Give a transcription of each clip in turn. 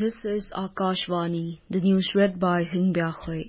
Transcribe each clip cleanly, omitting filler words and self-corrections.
This is Akashvani, the news read by Hingbya Hui.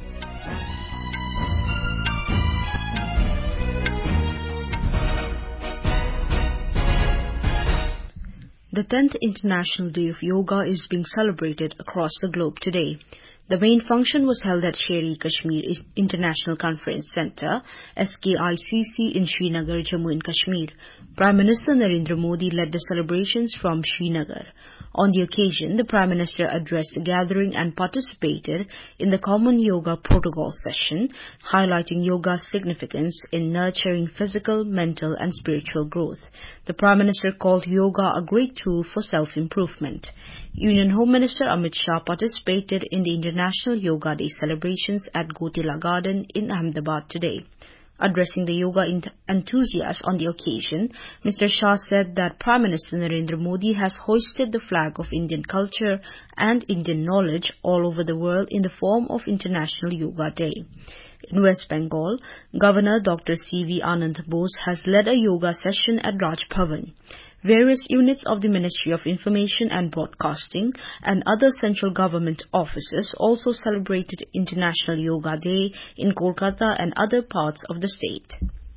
The 10th International Day of Yoga is being celebrated across the globe today. The main function was held at Sher-e-Kashmir International Conference Centre, SKICC in Srinagar, Jammu and Kashmir. Prime Minister Narendra Modi led the celebrations from Srinagar. On the occasion, the Prime Minister addressed the gathering and participated in the Common Yoga Protocol session, highlighting yoga's significance in nurturing physical, mental and spiritual growth. The Prime Minister called yoga a great tool for self-improvement. Union Home Minister Amit Shah participated in the International Yoga Day celebrations at Gotila Garden in Ahmedabad today. Addressing the yoga enthusiasts on the occasion, Mr. Shah said that Prime Minister Narendra Modi has hoisted the flag of Indian culture and Indian knowledge all over the world in the form of International Yoga Day. In West Bengal, Governor Dr. C.V. Anand Bose has led a yoga session at Raj Bhavan. Various units of the Ministry of Information and Broadcasting and other central government offices also celebrated International Yoga Day in Kolkata and other parts of the state.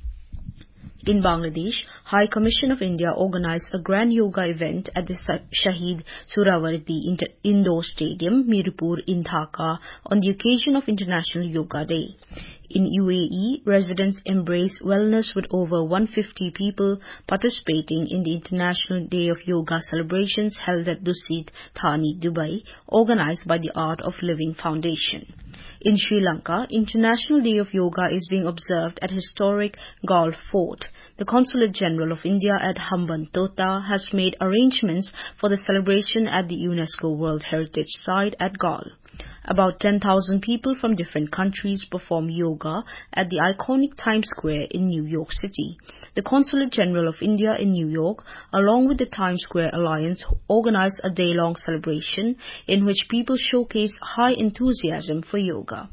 In Bangladesh, High Commission of India organized a grand yoga event at the Shahid Surawardi Indoor Stadium, Mirpur in Dhaka, on the occasion of International Yoga Day. In UAE, residents embrace wellness with over 150 people participating in the International Day of Yoga celebrations held at Dusit Thani, Dubai, organized by the Art of Living Foundation. In Sri Lanka, International Day of Yoga is being observed at historic Galle Fort. The Consulate General of India at Hambantota has made arrangements for the celebration at the UNESCO World Heritage Site at Galle. About 10,000 people from different countries perform yoga at the iconic Times Square in New York City. The Consulate General of India in New York, along with the Times Square Alliance, organized a day-long celebration in which people showcase high enthusiasm for yoga.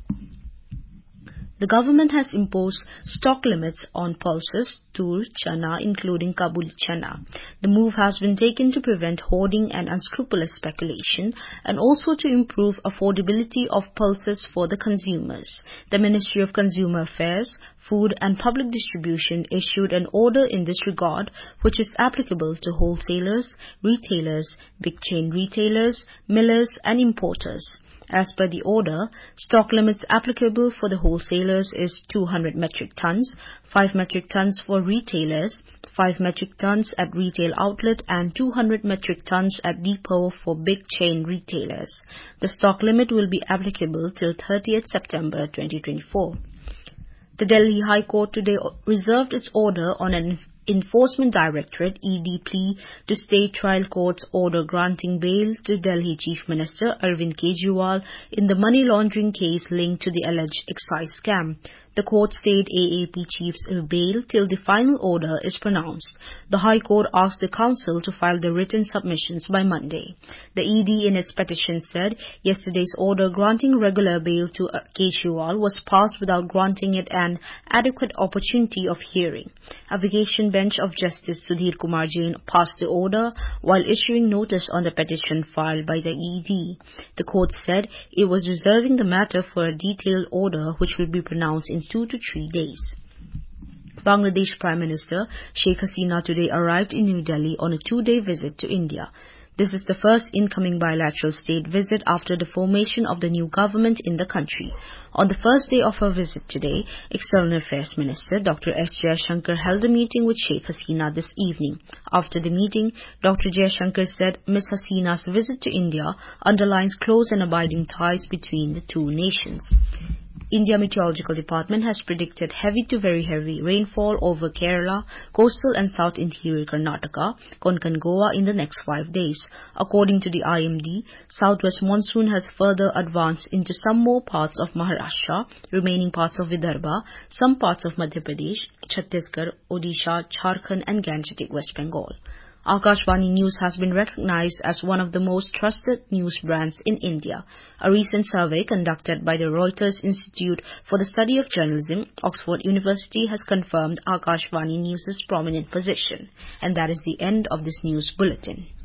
The government has imposed stock limits on pulses, tur, chana, including Kabuli chana. The move has been taken to prevent hoarding and unscrupulous speculation and also to improve affordability of pulses for the consumers. The Ministry of Consumer Affairs, Food and Public Distribution issued an order in this regard, which is applicable to wholesalers, retailers, big chain retailers, millers and importers. As per the order, stock limits applicable for the wholesalers is 200 metric tons, 5 metric tons for retailers, 5 metric tons at retail outlet and 200 metric tons at depot for big chain retailers. The stock limit will be applicable till 30th September 2024. The Delhi High Court today reserved its order on an Enforcement Directorate (ED) plea to State Trial Court's order granting bail to Delhi Chief Minister Arvind Kejriwal in the money laundering case linked to the alleged excise scam. The court stayed AAP chief's bail till the final order is pronounced. The High Court asked the council to file the written submissions by Monday. The ED in its petition said yesterday's order granting regular bail to Kejriwal was passed without granting it an adequate opportunity of hearing. A vacation bench of Justice Sudhir Kumar Jain passed the order while issuing notice on the petition filed by the ED. The court said it was reserving the matter for a detailed order which will be pronounced in 2 to 3 days. Bangladesh Prime Minister Sheikh Hasina today arrived in New Delhi on a 2-day visit to India. This is the first incoming bilateral state visit after the formation of the new government in the country. On the first day of her visit today, External Affairs Minister Dr. S. Jaishankar held a meeting with Sheikh Hasina this evening. After the meeting, Dr. Jaishankar said Ms. Hasina's visit to India underlines close and abiding ties between the two nations. India Meteorological Department has predicted heavy to very heavy rainfall over Kerala, coastal and south interior Karnataka, Konkan Goa in the next 5 days. According to the IMD, southwest monsoon has further advanced into some more parts of Maharashtra, remaining parts of Vidarbha, some parts of Madhya Pradesh, Chhattisgarh, Odisha, Jharkhand and Gangetic West Bengal. Akashvani News has been recognized as one of the most trusted news brands in India. A recent survey conducted by the Reuters Institute for the Study of Journalism, Oxford University, has confirmed Akashvani News' prominent position. And that is the end of this news bulletin.